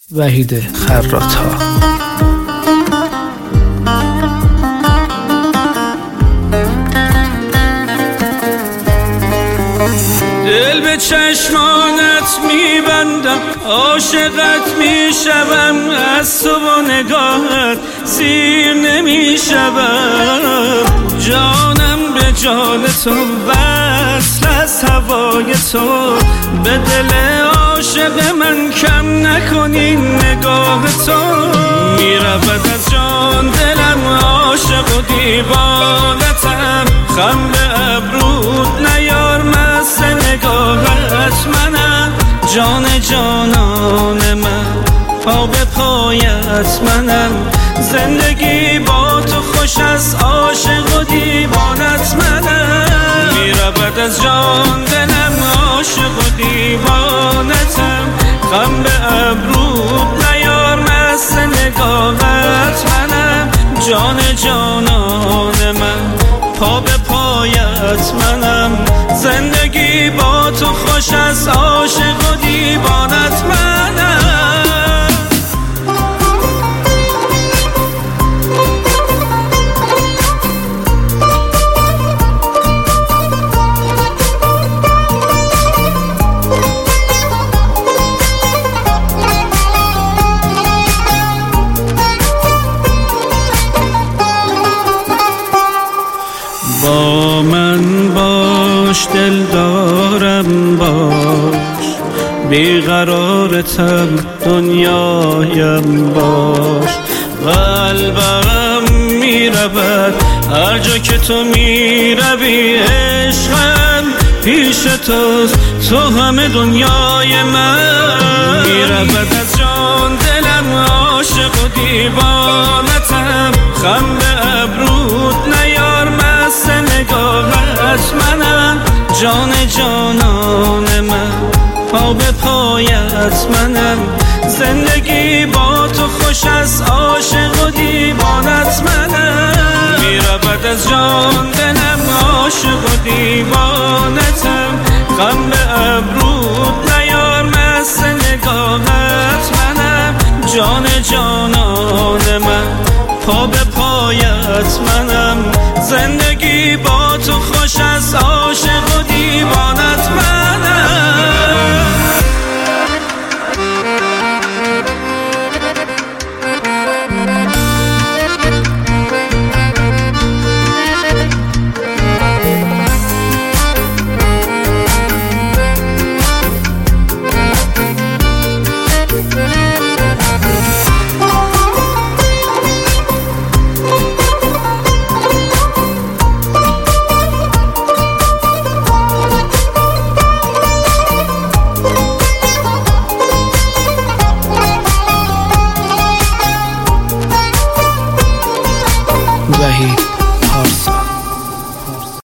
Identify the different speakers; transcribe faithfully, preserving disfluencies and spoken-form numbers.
Speaker 1: وحید خراط‌ها.
Speaker 2: دل به چشمانت میبندم، عاشقت میشوم، از تو با نگاهت سیر نمیشوم. جانم به جان تو، وصل از هوای تو، به دل عاشق من کم نکنی نگاه تو. میرود از جان دلم، عاشق و دیوانتم، خم به ابرود نیار مست نگاهت منم. جان جانان من، پا به پایت منم، زندگی با تو خوش از عاشق و دیوانت منم. میرود از جان دلم، عاشق و دیوانتم، خم به ابرود نیار مست نگاهت منم. جان جانان من، پا به پایت منم، زندگی با تو خوش از عاشق و دیوانت منم. با من باش، دل دارم باش، بیقرارتم دنیایم باش. قلبم میرود هر جا که تو میروی، عشقم پیش توست، تو همه دنیای من. میرود از جان دلم، عاشق و دیوانتم، خم به ابرود نیار مست نگاهت منم. جان جانان من، پا به پایت منم، زندگی با تو خوش از عاشق و دیوانت منم. میرود از جان دلم، عاشق و دیوانتم، غم به ابرود نیار مست نگاهت منم. جان جانان من، پا به پایت منم، زندگی با تو خوش از عاشق و دیوانت منم.
Speaker 1: وحید